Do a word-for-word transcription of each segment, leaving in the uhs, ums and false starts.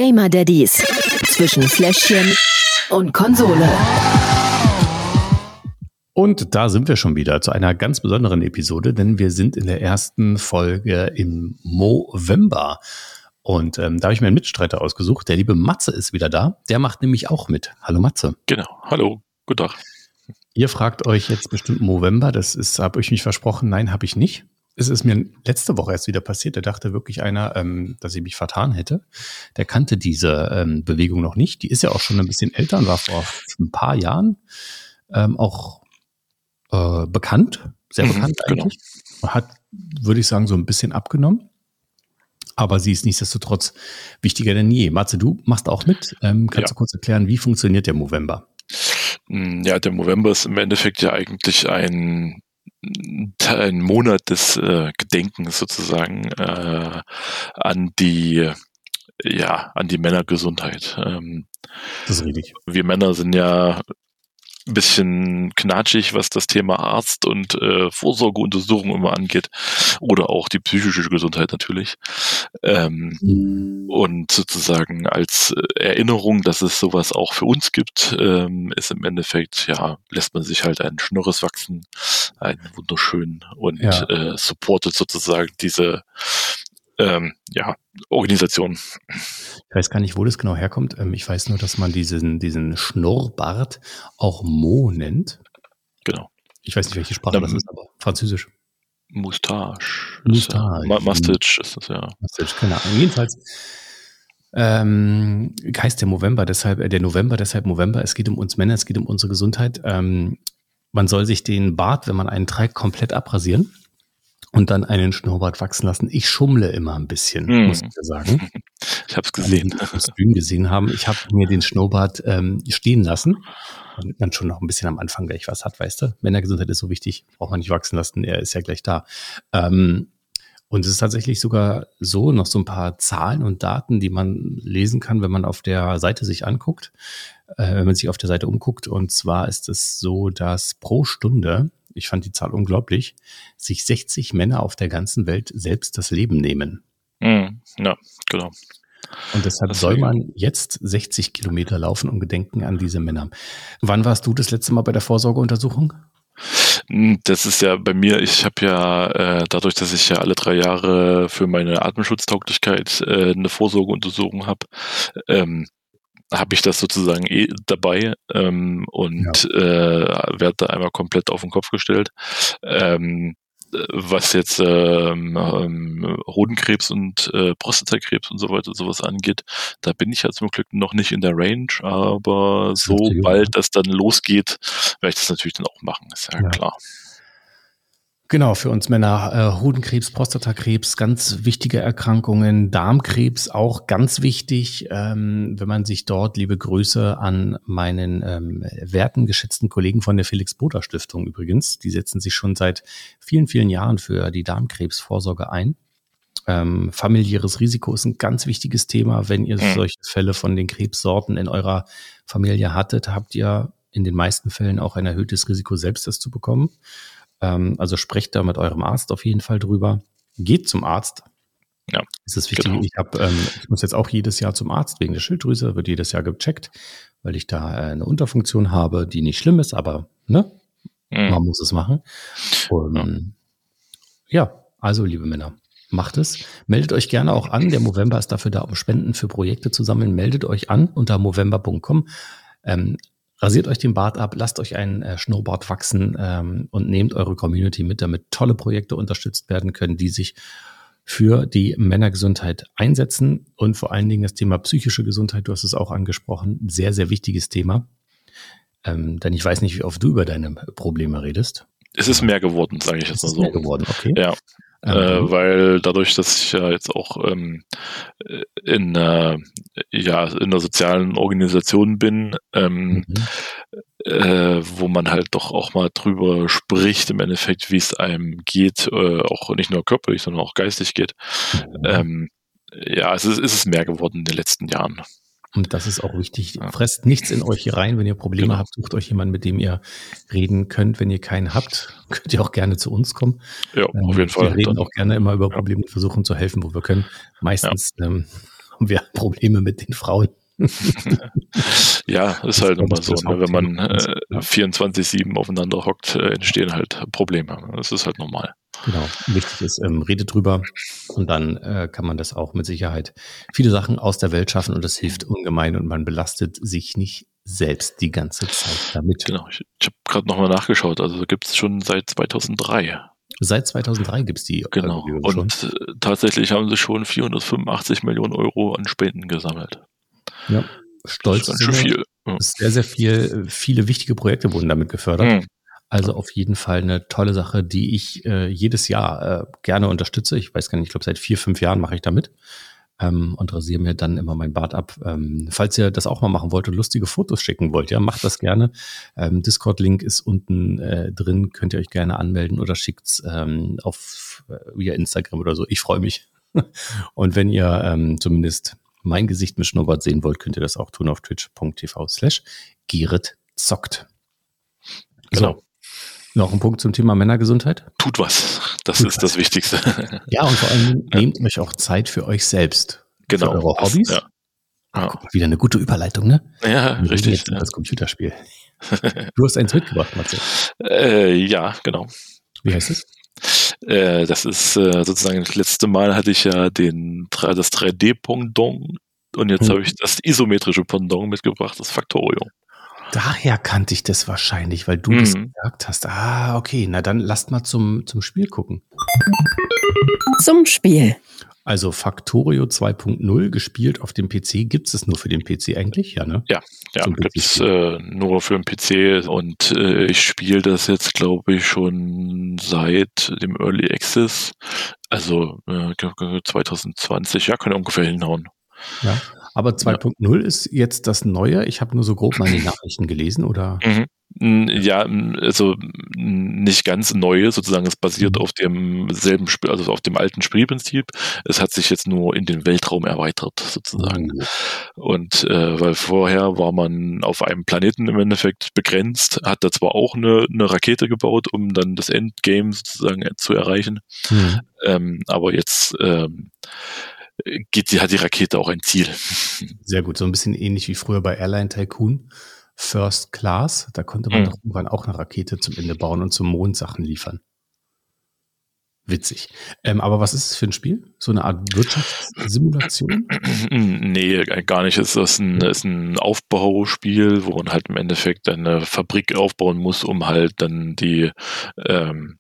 Gamer Daddies zwischen Fläschchen und Konsole. Und da sind wir schon wieder zu einer ganz besonderen Episode, denn wir sind in der ersten Folge im Movember. Und ähm, da habe ich mir einen Mitstreiter ausgesucht. Der liebe Matze ist wieder da. Der macht nämlich auch mit. Hallo Matze. Genau. Hallo. Guten Tag. Ihr fragt euch jetzt bestimmt Movember. Das ist, habe ich mich versprochen. Nein, habe ich nicht. Es ist mir letzte Woche erst wieder passiert. Da dachte wirklich einer, ähm, dass ich mich vertan hätte. Der kannte diese ähm, Bewegung noch nicht. Die ist ja auch schon ein bisschen älter und war vor ein paar Jahren ähm, auch äh, bekannt. Sehr Mhm, bekannt eigentlich. Genau. Hat, würde ich sagen, so ein bisschen abgenommen. Aber sie ist nichtsdestotrotz wichtiger denn je. Matze, du machst auch mit. Ähm, kannst Ja. du kurz erklären, wie funktioniert der Movember? Ja, der Movember ist im Endeffekt ja eigentlich ein, ein Monat des äh, Gedenkens sozusagen äh, an die ja an die Männergesundheit. Ähm, Das ist richtig. wir Männer sind ja ein bisschen knatschig, was das Thema Arzt und äh, Vorsorgeuntersuchung immer angeht oder auch die psychische Gesundheit natürlich. Ähm, mhm. Und sozusagen als Erinnerung, dass es sowas auch für uns gibt, ähm, ist im Endeffekt, ja, lässt man sich halt einen Schnurres wachsen, einen wunderschönen und ja. äh, supportet sozusagen diese ähm, ja, Organisation. Ich weiß gar nicht, wo das genau herkommt. Ich weiß nur, dass man diesen, diesen Schnurrbart auch Mo nennt. Genau. Ich weiß nicht, welche Sprache ähm, das ist, aber Französisch. Moustache. Moustache. Ja, Mustache ist das, ja. Mustache, keine Ahnung. Jedenfalls ähm, heißt der Movember, deshalb, äh, der November, deshalb Movember. Es geht um uns Männer, es geht um unsere Gesundheit. Ähm, man soll sich den Bart, wenn man einen trägt, komplett abrasieren. Und dann einen Schnurrbart wachsen lassen. Ich schummle immer ein bisschen, hm. muss ich dir sagen. Ich habe es gesehen. Die das Stream gesehen haben. Ich habe mir den Schnurrbart ähm, stehen lassen, damit man schon noch ein bisschen am Anfang gleich was hat, weißt du? Männergesundheit ist so wichtig, braucht man nicht wachsen lassen, er ist ja gleich da. Ähm, und es ist tatsächlich sogar so, noch so ein paar Zahlen und Daten, die man lesen kann, wenn man auf der Seite sich anguckt, äh, wenn man sich auf der Seite umguckt. Und zwar ist es so, dass pro Stunde, ich fand die Zahl unglaublich, sich sechzig Männer auf der ganzen Welt selbst das Leben nehmen. Mm, ja, genau. Und deshalb das soll man jetzt sechzig Kilometer laufen und gedenken an diese Männer. Wann warst du das letzte Mal bei der Vorsorgeuntersuchung? Das ist ja bei mir, ich habe ja äh, dadurch, dass ich ja alle drei Jahre für meine Atemschutztauglichkeit äh, eine Vorsorgeuntersuchung habe, ähm, habe ich das sozusagen eh dabei ähm, und ja. äh, werde da einmal komplett auf den Kopf gestellt. Ähm, was jetzt ähm, ähm, Hodenkrebs und äh, Prostatakrebs und so weiter sowas angeht, da bin ich ja zum Glück noch nicht in der Range, aber sobald das dann losgeht, werde ich das natürlich dann auch machen, ist ja, ja. klar. Genau, für uns Männer äh, Hodenkrebs, Prostatakrebs, ganz wichtige Erkrankungen, Darmkrebs auch ganz wichtig. Ähm, wenn man sich dort, liebe Grüße an meinen ähm, werten, geschätzten Kollegen von der Felix-Botha-Stiftung übrigens, die setzen sich schon seit vielen, vielen Jahren für die Darmkrebsvorsorge ein. Ähm, familiäres Risiko ist ein ganz wichtiges Thema. Wenn ihr mhm. solche Fälle von den Krebssorten in eurer Familie hattet, habt ihr in den meisten Fällen auch ein erhöhtes Risiko, selbst das zu bekommen. Also sprecht da mit eurem Arzt auf jeden Fall drüber. Geht zum Arzt. Ja, das ist wichtig. Genau. Ich, hab, ähm, ich muss jetzt auch jedes Jahr zum Arzt wegen der Schilddrüse, wird jedes Jahr gecheckt, weil ich da äh, eine Unterfunktion habe, die nicht schlimm ist, aber ne, mhm. man muss es machen. Und, ja. ja, also liebe Männer, macht es. Meldet euch gerne auch an. Der Movember ist dafür da, um Spenden für Projekte zu sammeln. Meldet euch an unter movember punkt com. Ähm, Rasiert euch den Bart ab, lasst euch einen äh, Schnurrbart wachsen ähm, und nehmt eure Community mit, damit tolle Projekte unterstützt werden können, die sich für die Männergesundheit einsetzen und vor allen Dingen das Thema psychische Gesundheit, du hast es auch angesprochen, sehr, sehr wichtiges Thema. Ähm, denn ich weiß nicht, wie oft du über deine Probleme redest. Es ist mehr geworden, sage ich jetzt mal so. Es ist mehr geworden, okay. Ja. Äh, weil dadurch, dass ich ja jetzt auch ähm, in, äh, ja, in der sozialen Organisation bin, ähm, mhm. äh, wo man halt doch auch mal drüber spricht, im Endeffekt, wie es einem geht, äh, auch nicht nur körperlich, sondern auch geistig geht. Mhm. Ähm, ja, es ist, es ist mehr geworden in den letzten Jahren. Und das ist auch wichtig. Fresst nichts in euch hier rein. Wenn ihr Probleme genau. habt, sucht euch jemanden, mit dem ihr reden könnt. Wenn ihr keinen habt, könnt ihr auch gerne zu uns kommen. Ja, auf jeden ähm, Fall. Wir reden Dann, auch gerne immer über Probleme und versuchen zu helfen, wo wir können. Meistens ja. ähm, haben wir Probleme mit den Frauen. Ja, ist halt immer so, ne? Wenn man äh, vierundzwanzig sieben aufeinander hockt, äh, entstehen halt Probleme. Das ist halt normal. Genau, wichtig ist, ähm, redet drüber und dann äh, kann man das auch mit Sicherheit viele Sachen aus der Welt schaffen und das hilft ungemein und man belastet sich nicht selbst die ganze Zeit damit. Genau, ich, ich habe gerade nochmal nachgeschaut, also gibt es schon seit zweitausenddrei. Seit zweitausenddrei gibt es die. Genau, und schon. Äh, tatsächlich haben sie schon vierhundertfünfundachtzig Millionen Euro an Spenden gesammelt. Ja, stolz. Das ist ganz schön viel. Ja. Sehr, sehr viel, viele wichtige Projekte wurden damit gefördert. Mhm. Also auf jeden Fall eine tolle Sache, die ich äh, jedes Jahr äh, gerne unterstütze. Ich weiß gar nicht, ich glaube seit vier, fünf Jahren mache ich damit ähm, und rasiere mir dann immer mein Bart ab. Ähm, falls ihr das auch mal machen wollt und lustige Fotos schicken wollt, ja, macht das gerne. Ähm, Discord-Link ist unten äh, drin, könnt ihr euch gerne anmelden oder schickt's ähm, auf äh, via Instagram oder so. Ich freue mich. Und wenn ihr ähm, zumindest mein Gesicht mit Schnurrbart sehen wollt, könnt ihr das auch tun auf twitch.tv slash Gerrit zockt. Genau. So. Noch ein Punkt zum Thema Männergesundheit? Tut was. Das Tut ist was. Das Wichtigste. Ja, und vor allem ja. nehmt euch auch Zeit für euch selbst. Genau. Für eure Hobbys. Das, ja. Ach, guck mal, wieder eine gute Überleitung, ne? Ja, Wir richtig. Jetzt ja. Das Computerspiel. Du hast eins mitgebracht, Matze. Äh, ja, genau. Wie heißt es? Äh, das ist äh, sozusagen das letzte Mal hatte ich ja den das drei D-Pendant und jetzt hm. habe ich das isometrische Pendant mitgebracht, das Factorio. Daher kannte ich das wahrscheinlich, weil du mhm. das gesagt hast. Ah, okay, na dann lasst mal zum, zum Spiel gucken. Zum Spiel. Also Factorio zwei Punkt null, gespielt auf dem P C. Gibt es es nur für den P C eigentlich? Ja, ne? Ja, ja, gibt es äh, nur für den P C und äh, ich spiele das jetzt, glaube ich, schon seit dem Early Access. Also äh, zwanzig zwanzig, ja, kann ungefähr hinhauen. Ja. Aber zwei Punkt null ja. ist jetzt das Neue. Ich habe nur so grob meine Nachrichten gelesen, oder? Mhm. Ja, also nicht ganz neu, sozusagen. Es basiert mhm. auf demselben Spiel, also auf dem alten Spielprinzip. Es hat sich jetzt nur in den Weltraum erweitert, sozusagen. Mhm. Und äh, weil vorher war man auf einem Planeten im Endeffekt begrenzt, hat da zwar auch eine, eine Rakete gebaut, um dann das Endgame sozusagen zu erreichen. Mhm. Ähm, aber jetzt ähm, geht die, hat die Rakete auch ein Ziel. Sehr gut, so ein bisschen ähnlich wie früher bei Airline Tycoon. First Class, da konnte man mhm. doch irgendwann auch eine Rakete zum Ende bauen und zum Mond Sachen liefern. Witzig. Ähm, aber was ist es für ein Spiel? So eine Art Wirtschaftssimulation? Nee, gar nicht. Es ist ein, ist ein Aufbauspiel, wo man halt im Endeffekt eine Fabrik aufbauen muss, um halt dann die ähm,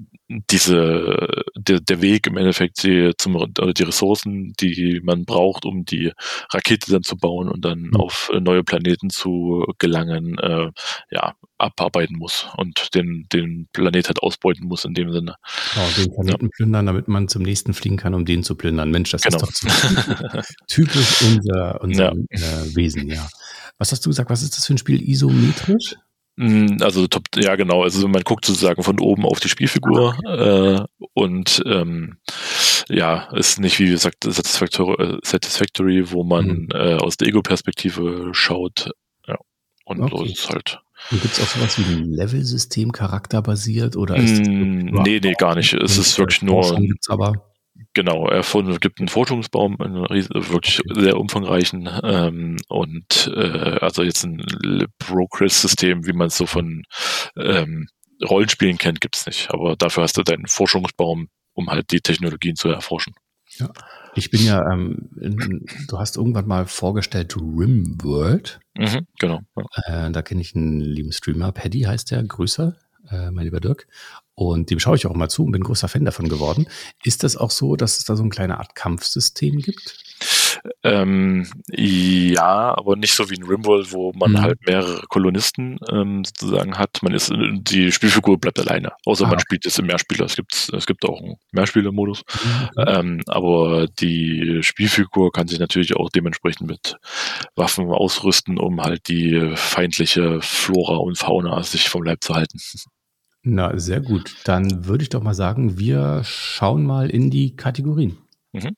diese der, der Weg im Endeffekt die, zum, oder die Ressourcen, die man braucht, um die Rakete dann zu bauen und dann mhm. auf neue Planeten zu gelangen, äh, ja, abarbeiten muss und den, den Planet halt ausbeuten muss in dem Sinne. Genau, den Planeten ja. plündern, damit man zum nächsten fliegen kann, um den zu plündern. Mensch, das genau. ist doch so typisch unser, unser ja. äh, Wesen, ja. Was hast du gesagt, was ist das für ein Spiel? Isometrisch? Also top, ja genau, also man guckt sozusagen von oben auf die Spielfigur okay. äh, und ähm, ja, ist nicht wie gesagt Satisfactory, Satisfactory wo man mhm. äh, aus der Ego-Perspektive schaut. Ja. Und okay. so ist es halt. Und gibt es auch sowas wie ein Level-System charakterbasiert oder ist das mm, Nee, nee, gar nicht. Es ist wirklich nur. Gibt's aber Genau, er gibt einen Forschungsbaum, einen wirklich sehr umfangreichen ähm, und äh, also jetzt ein Progress-System, wie man es so von ähm, Rollenspielen kennt, gibt es nicht. Aber dafür hast du deinen Forschungsbaum, um halt die Technologien zu erforschen. Ja, ich bin ja, ähm, in, du hast irgendwann mal vorgestellt RimWorld. Mhm, genau. Ja. Äh, da kenne ich einen lieben Streamer, Paddy heißt der, Grüße. Mein lieber Dirk. Und dem schaue ich auch immer zu und bin großer Fan davon geworden. Ist das auch so, dass es da so eine kleine Art Kampfsystem gibt? Ähm, ja, aber nicht so wie in RimWorld, wo man mhm. halt mehrere Kolonisten ähm, sozusagen hat. Man ist, die Spielfigur bleibt alleine, außer ah, man okay. spielt es im Mehrspieler. Es gibt, es gibt auch einen Mehrspieler-Modus. Mhm. Ähm, aber die Spielfigur kann sich natürlich auch dementsprechend mit Waffen ausrüsten, um halt die feindliche Flora und Fauna sich vom Leib zu halten. Na, sehr gut. Dann würde ich doch mal sagen, wir schauen mal in die Kategorien. Mhm.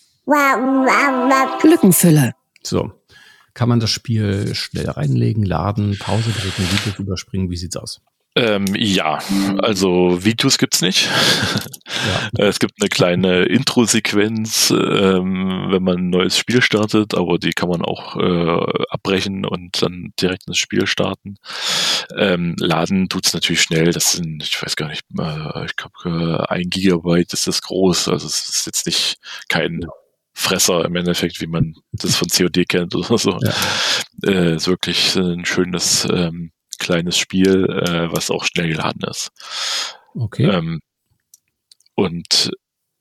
Lückenfüller. So, kann man das Spiel schnell reinlegen, laden, Pause drücken, Videos überspringen? Wie sieht's aus? Ähm, ja, also Videos gibt's nicht. Ja. Es gibt eine kleine Intro-Sequenz, ähm, wenn man ein neues Spiel startet, aber die kann man auch äh, abbrechen und dann direkt ins Spiel starten. Ähm, laden tut's natürlich schnell. Das sind, ich weiß gar nicht, äh, ich glaube äh, ein Gigabyte ist das groß. Also es ist jetzt nicht kein Fresser im Endeffekt, wie man das von C O D kennt oder so. Ja. Äh, ist wirklich ein schönes ähm, kleines Spiel, äh, was auch schnell geladen ist. Okay. Ähm, und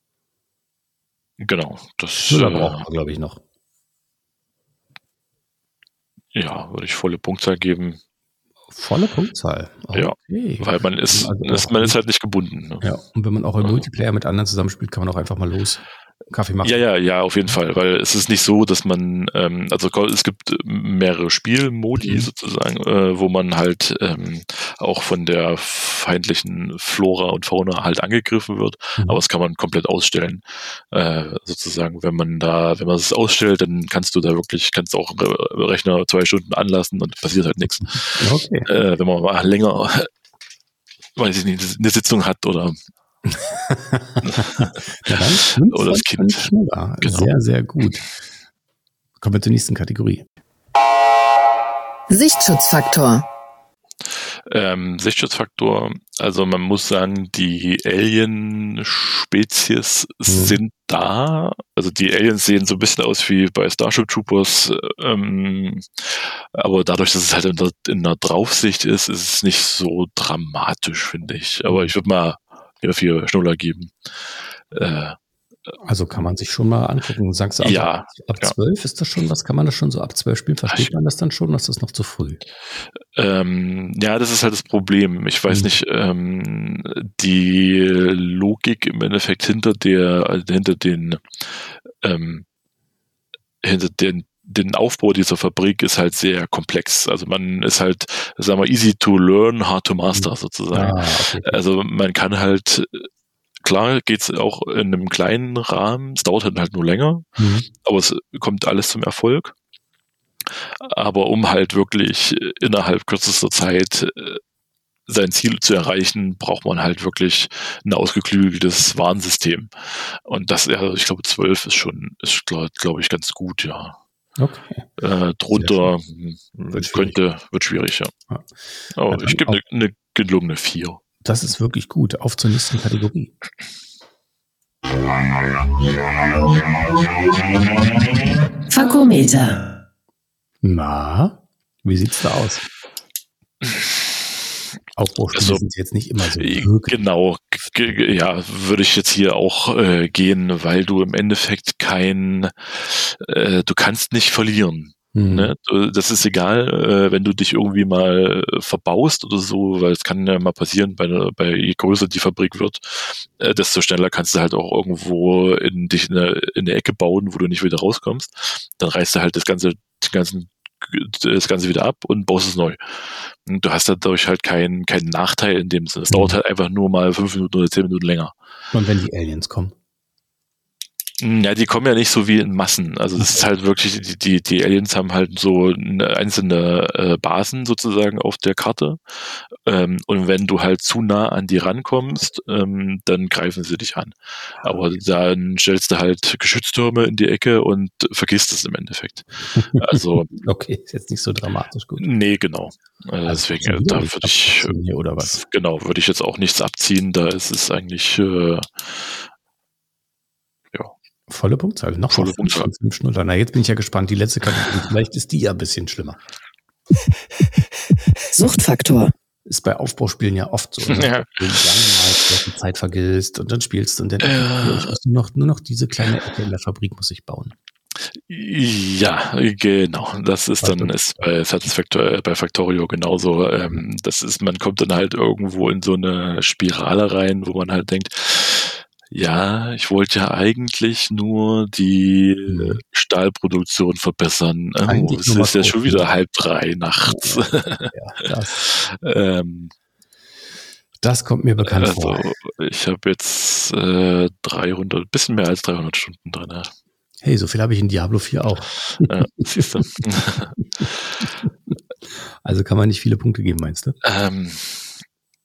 genau, das Schnuller braucht man, glaube ich, noch. Ja, würde ich volle Punktzahl geben. Volle Punktzahl? Okay. Ja, weil man ist, also ist man ist halt nicht gebunden. Ne? Ja, und wenn man auch im Multiplayer mit anderen zusammenspielt, kann man auch einfach mal los Kaffee machen. Ja, ja, ja, auf jeden Fall, weil es ist nicht so, dass man, ähm, also es gibt mehrere Spielmodi mhm. sozusagen, äh, wo man halt ähm, auch von der feindlichen Flora und Fauna halt angegriffen wird, mhm. aber das kann man komplett ausstellen, äh, sozusagen, wenn man da, wenn man es ausstellt, dann kannst du da wirklich, kannst auch Rechner zwei Stunden anlassen und passiert halt nichts. Okay. Äh, wenn man mal länger, weiß ich nicht, eine Sitzung hat oder ja, dann oder das Kind. Schnuller. Genau. Sehr, sehr gut. Kommen wir zur nächsten Kategorie. Sichtschutzfaktor. Ähm, Sichtschutzfaktor, also man muss sagen, die Alien-Spezies mhm. sind da. Also die Aliens sehen so ein bisschen aus wie bei Starship Troopers, ähm, aber dadurch, dass es halt in der, in der Draufsicht ist, ist es nicht so dramatisch, finde ich. Aber ich würde mal wieder vier Schnuller geben. Äh, also kann man sich schon mal angucken. Sagst du also ja, ab zwölf ja. ist das schon was? Kann man das schon so ab zwölf spielen? Versteht man das dann schon? Das ist noch zu früh. Ähm, ja, das ist halt das Problem. Ich weiß mhm. nicht, ähm, die Logik im Endeffekt hinter der, hinter den, ähm, hinter den den Aufbau dieser Fabrik ist halt sehr komplex. Also man ist halt, sagen wir, easy to learn, hard to master sozusagen. Ah, okay. Also man kann halt, klar geht's auch in einem kleinen Rahmen, es dauert halt nur länger, mhm. aber es kommt alles zum Erfolg. Aber um halt wirklich innerhalb kürzester Zeit sein Ziel zu erreichen, braucht man halt wirklich ein ausgeklügeltes Warnsystem. Und das, ja, ich glaube, zwölf ist schon, ist, glaube glaub ich, ganz gut, ja. Okay. Äh, drunter wird könnte, wird schwierig, ja. ja. Aber ja, ich gebe eine ne gelungene vier. Das ist wirklich gut. Auf zur nächsten Kategorie. Fakometer. Na, wie sieht's da aus? Aufbauspiele also, sind jetzt nicht immer so wirklich. Genau, g- ja, würde ich jetzt hier auch äh, gehen, weil du im Endeffekt kein, äh, du kannst nicht verlieren. Mhm. Ne? Das ist egal, äh, wenn du dich irgendwie mal verbaust oder so, weil es kann ja mal passieren, bei, bei je größer die Fabrik wird, äh, desto schneller kannst du halt auch irgendwo in dich in eine, in eine Ecke bauen, wo du nicht wieder rauskommst. Dann reißt du halt das ganze, den ganzen das Ganze wieder ab und baust es neu. Und du hast dadurch halt keinen keinen Nachteil in dem Sinne. Es mhm. dauert halt einfach nur mal fünf Minuten oder zehn Minuten länger. Und wenn die Aliens kommen? Ja, die kommen ja nicht so wie in Massen. Also das ist halt wirklich, die, die, die Aliens haben halt so eine einzelne äh, Basen sozusagen auf der Karte. Ähm, und wenn du halt zu nah an die rankommst, ähm, dann greifen sie dich an. Aber dann stellst du halt Geschütztürme in die Ecke und vergisst es im Endeffekt. Also okay, ist jetzt nicht so dramatisch, gut. Nee, genau. Also deswegen, also da würde ich, hier oder was? Genau, würde ich jetzt auch nichts abziehen. Da ist es eigentlich äh, volle Punktzahl. Noch volle Punktzahl. Fünf Schnuller. Na, jetzt bin ich ja gespannt. Die letzte Kategorie, vielleicht ist die ja ein bisschen schlimmer. Suchtfaktor. Ist bei Aufbauspielen ja oft so. Ne? Ja. Du langweilst, die Zeit vergisst und dann spielst du und dann äh. ich muss nur noch, nur noch diese kleine Ecke in der Fabrik muss ich bauen. Ja, genau. Das ist Was dann ist bei Satisfactor, bei Factorio genauso. Ähm, das ist, man kommt dann halt irgendwo in so eine Spirale rein, wo man halt denkt, ja, ich wollte ja eigentlich nur die mhm. Stahlproduktion verbessern. Oh, es ist ja schon wieder halb drei nachts. Ja, ja, das, ähm, das kommt mir bekannt also, vor. Ich habe jetzt äh, dreihundert, bisschen mehr als dreihundert Stunden drin. Ja. Hey, so viel habe ich in Diablo vier auch. Ja, siehst du. Also kann man nicht viele Punkte geben, meinst du? Ähm,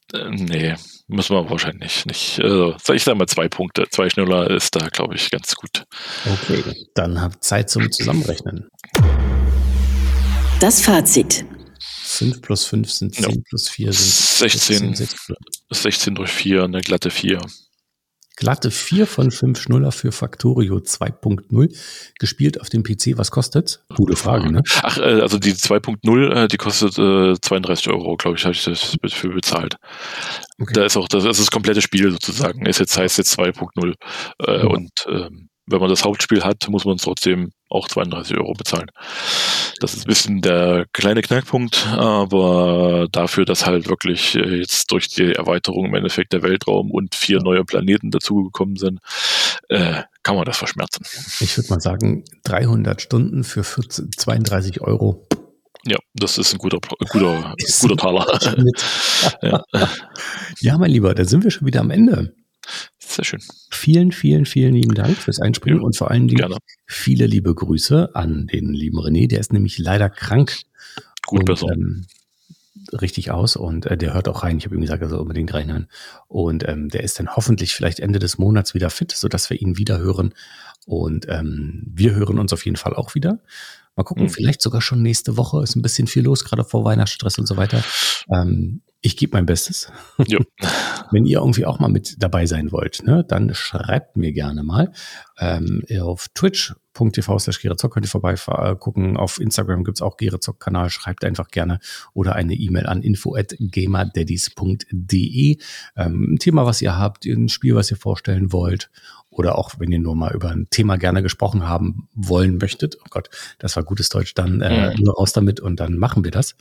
Äh, nee, müssen wir wahrscheinlich nicht. Also, ich sage mal zwei Punkte. Zwei schneller ist da, glaube ich, ganz gut. Okay, dann habt Zeit zum Zusammenrechnen. Das Fazit. fünf plus fünf sind zehn, ja. Plus vier sind sechzehn. sechzehn, sechzehn durch vier, eine glatte vier. Glatte vier von fünf Schnuller für Factorio zwei Punkt null. Gespielt auf dem P C, was kostet? Gute Frage, ne? Ach, also die zwei Punkt null, die kostet äh, zweiunddreißig Euro, glaube ich, habe ich das für bezahlt. Okay. Da ist auch das, das ist das komplette Spiel sozusagen. Es jetzt heißt jetzt zwei Punkt null. Äh, mhm. Und ähm, wenn man das Hauptspiel hat, muss man es trotzdem auch zweiunddreißig Euro bezahlen. Das ist ein bisschen der kleine Knackpunkt, aber dafür, dass halt wirklich jetzt durch die Erweiterung im Endeffekt der Weltraum und vier neue Planeten dazugekommen sind, äh, kann man das verschmerzen. Ich würde mal sagen, dreihundert Stunden für vierzehn, zweiunddreißig Euro. Ja, das ist ein guter, guter, guter Taler. Ja. Ja, mein Lieber, da sind wir schon wieder am Ende. Sehr schön. Vielen, vielen, vielen lieben Dank fürs Einspringen ja, und vor allen Dingen gerne. Viele liebe Grüße an den lieben René. Der ist nämlich leider krank. Gut, und, besser. Ähm, richtig aus und äh, der hört auch rein. Ich habe ihm gesagt, er soll unbedingt reinhören. Und ähm, der ist dann hoffentlich vielleicht Ende des Monats wieder fit, sodass wir ihn wieder hören. Und ähm, wir hören uns auf jeden Fall auch wieder. Mal gucken, mhm. vielleicht sogar schon nächste Woche. Ist ein bisschen viel los, gerade vor Weihnachtsstress und so weiter. Ähm, ich gebe mein Bestes. Jo. Wenn ihr irgendwie auch mal mit dabei sein wollt, ne, dann schreibt mir gerne mal. Ähm, auf twitch punkt t v slash gerezock könnt ihr vorbei äh, gucken. Auf Instagram gibt's auch Gerezock-Kanal. Schreibt einfach gerne oder eine E-Mail an info at gamerdaddies punkt de. Ähm, ein Thema, was ihr habt, ein Spiel, was ihr vorstellen wollt. Oder auch, wenn ihr nur mal über ein Thema gerne gesprochen haben wollen möchtet. Oh Gott, das war gutes Deutsch. Dann äh, nur raus damit und dann machen wir das.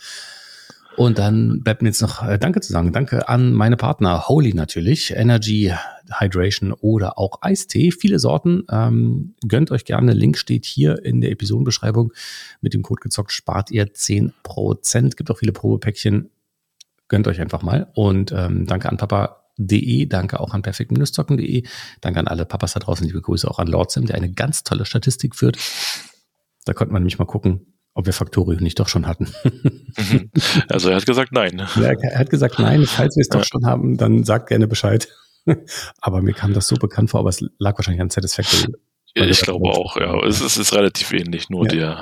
Und dann bleibt mir jetzt noch äh, Danke zu sagen. Danke an meine Partner, Holy natürlich, Energy, Hydration oder auch Eistee. Viele Sorten. Ähm, gönnt euch gerne. Link steht hier in der Episodenbeschreibung. Mit dem Code gezockt spart ihr zehn Prozent. Gibt auch viele Probepäckchen. Gönnt euch einfach mal. Und ähm, danke an Papa. De, danke auch an perfekt zocken punkt de, danke an alle Papas da draußen, liebe Grüße auch an Lord Sam, der eine ganz tolle Statistik führt. Da konnte man nämlich mal gucken, ob wir Factorio nicht doch schon hatten. Also er hat gesagt nein. Ja, er hat gesagt nein, falls wir es doch ja. schon haben, dann sagt gerne Bescheid. Aber mir kam das so bekannt vor, aber es lag wahrscheinlich an Satisfactory. Ich glaube auch, ja. Es ist, es ist relativ ähnlich, nur ja.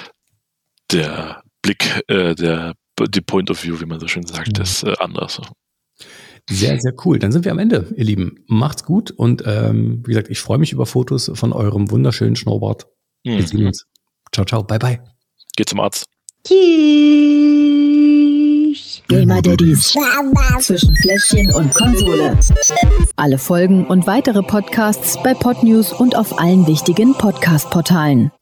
der, der Blick, äh, der die Point of View, wie man so schön sagt, ja. ist äh, anders. Sehr, sehr cool. Dann sind wir am Ende, ihr Lieben. Macht's gut und ähm, wie gesagt, ich freue mich über Fotos von eurem wunderschönen Snowboard. Mhm. Wir sehen uns. Ciao, ciao. Bye, bye. Geht zum Arzt. Tschüss. Gamer Daddies. Zwischen Fläschchen und Konsole. Alle Folgen und weitere Podcasts bei Podnews und auf allen wichtigen Podcast-Portalen.